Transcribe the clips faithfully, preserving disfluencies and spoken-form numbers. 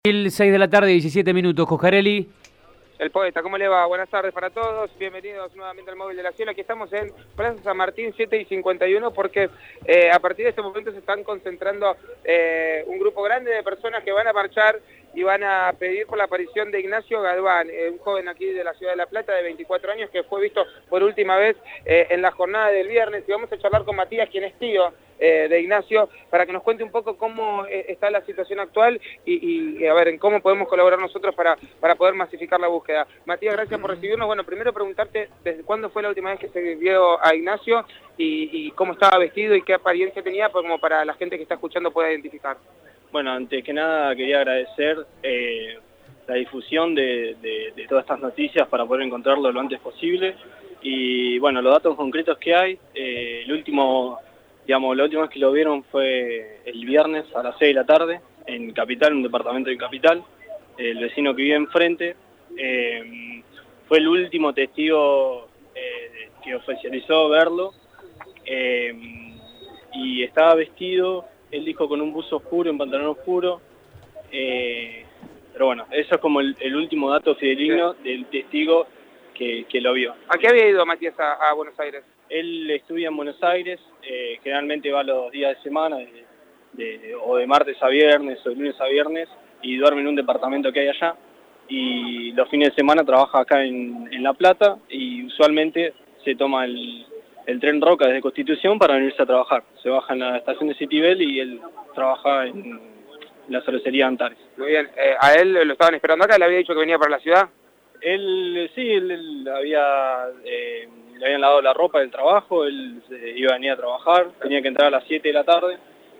seis de la tarde, diecisiete minutos, Coscarelli. El poeta, ¿cómo le va? Buenas tardes para todos, bienvenidos nuevamente al Móvil de la Cielo. Aquí estamos en Plaza San Martín siete y cincuenta y uno porque eh, a partir de este momento se están concentrando eh, un grupo grande de personas que van a marchar y van a pedir por la aparición de Ignacio Galván, eh, un joven aquí de la ciudad de La Plata de veinticuatro años que fue visto por última vez eh, en la jornada del viernes. Y vamos a charlar con Matías, quien es tío eh, de Ignacio, para que nos cuente un poco cómo eh, está la situación actual y, y a ver, en cómo podemos colaborar nosotros para, para poder masificar la búsqueda. Matías, gracias por recibirnos. Bueno, primero preguntarte desde cuándo fue la última vez que se vio a Ignacio y, y cómo estaba vestido y qué apariencia tenía, pues, como para la gente que está escuchando pueda identificar. Bueno, antes que nada quería agradecer eh, la difusión de, de, de todas estas noticias para poder encontrarlo lo antes posible. Y bueno, los datos concretos que hay, eh, el último, digamos, la última vez que lo vieron fue el viernes a las seis de la tarde en Capital, un departamento de Capital. El vecino que vive enfrente eh, fue el último testigo eh, que oficializó verlo eh, y estaba vestido. Él dijo con un buzo oscuro, un pantalón oscuro, eh, pero bueno, eso es como el, el último dato fidedigno sí. del testigo que, que lo vio. ¿A qué había ido Matías a, a Buenos Aires? Él estudia en Buenos Aires, eh, generalmente va los días de semana, de, de, o de martes a viernes o de lunes a viernes, y duerme en un departamento que hay allá, y los fines de semana trabaja acá en, en La Plata, y usualmente se toma el... el tren Roca desde Constitución para venirse a trabajar. Se baja en la estación de Citibel y él trabaja en la cervecería Antares. Muy bien. Eh, ¿A él lo estaban esperando acá? ¿Le había dicho que venía para la ciudad? Él, sí, él, él había, eh, le habían lavado la ropa del trabajo, él eh, iba a venir a trabajar, tenía que entrar a las siete de la tarde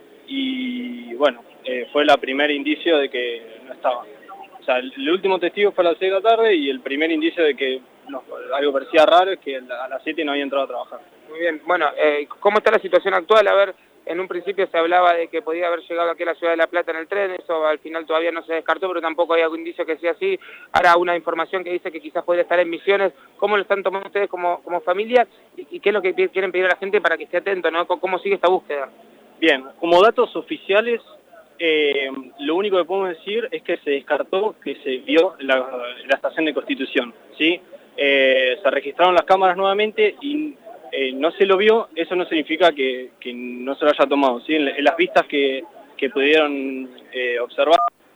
y bueno, eh, fue el primer indicio de que no estaba. O sea, el, el último testigo fue a las seis de la tarde y el primer indicio de que no, algo parecía raro es que a las siete no había entrado a trabajar. Muy bien, bueno, eh, ¿cómo está la situación actual? A ver, en un principio se hablaba de que podía haber llegado aquí a la ciudad de La Plata en el tren, eso al final todavía no se descartó, pero tampoco hay algún indicio que sea así. Ahora una información que dice que quizás podría estar en Misiones. ¿Cómo lo están tomando ustedes como, como familia y, y qué es lo que quieren pedir a la gente para que esté atento, ¿no? ¿Cómo sigue esta búsqueda? Bien, como datos oficiales, eh, lo único que podemos decir es que se descartó que se vio la, la estación de Constitución, ¿sí? Eh, se registraron las cámaras nuevamente y eh, no se lo vio. Eso no significa que, que no se lo haya tomado, ¿sí? En, en las vistas que, que pudieron eh, observar,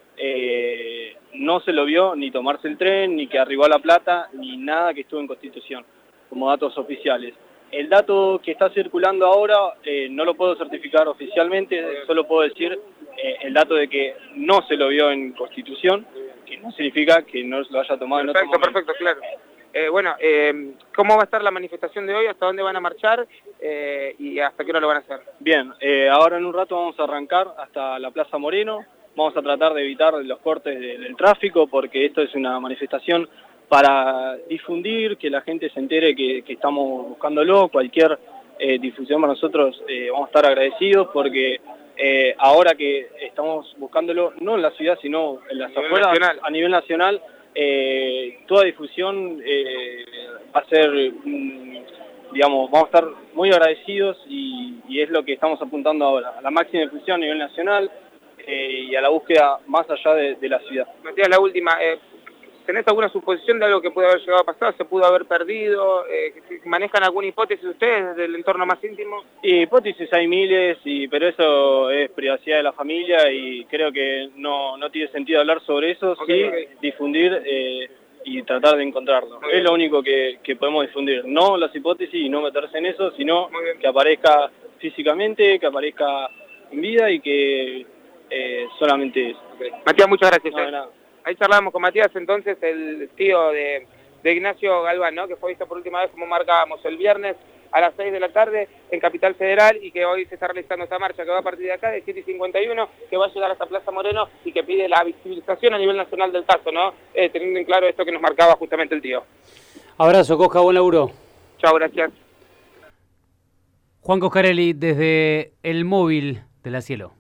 eh, no se lo vio ni tomarse el tren, ni que arribó a La Plata, ni nada que estuvo en Constitución, como datos oficiales. El dato que está circulando ahora eh, no lo puedo certificar oficialmente, solo puedo decir eh, el dato de que no se lo vio en Constitución, que no significa que no lo haya tomado en otro momento. Perfecto, perfecto, claro. Eh, bueno, eh, ¿cómo va a estar la manifestación de hoy? ¿Hasta dónde van a marchar? Eh, ¿Y hasta qué hora lo van a hacer? Bien, eh, ahora en un rato vamos a arrancar hasta la Plaza Moreno. Vamos a tratar de evitar los cortes de, del tráfico porque esto es una manifestación para difundir, que la gente se entere que, que estamos buscándolo. Cualquier eh, difusión para nosotros eh, vamos a estar agradecidos porque eh, ahora que estamos buscándolo, no en la ciudad, sino en las afueras, nacional. a nivel nacional, eh, toda difusión eh, va a ser, mm, digamos, vamos a estar muy agradecidos y, y es lo que estamos apuntando ahora, a la máxima difusión a nivel nacional eh, y a la búsqueda más allá de, de la ciudad. Matías, la última, eh, ¿tenés alguna suposición de algo que puede haber llegado a pasar? ¿Se pudo haber perdido? Eh, ¿Manejan alguna hipótesis ustedes del entorno más íntimo? Y hipótesis hay miles, y, pero eso es privacidad de la familia y creo que no, no tiene sentido hablar sobre eso, okay, sí okay. difundir eh, y tratar de encontrarlo. Muy es bien. Lo único que, que podemos difundir, no las hipótesis y no meterse en eso, sino que aparezca físicamente, que aparezca en vida y que eh, solamente eso. Okay. Matías, muchas gracias. No, de nada. Ahí charlábamos con Matías, entonces, el tío de, de Ignacio Galván, ¿no? Que fue visto por última vez, como marcábamos, el viernes a las seis de la tarde en Capital Federal y que hoy se está realizando esta marcha que va a partir de acá, de siete y cincuenta y uno, que va a llegar hasta Plaza Moreno y que pide la visibilización a nivel nacional del caso, ¿no? Eh, teniendo en claro esto que nos marcaba justamente el tío. Abrazo, Cosca, buen laburo. Chao, gracias. Juan Coscarelli, desde el Móvil de la Cielo.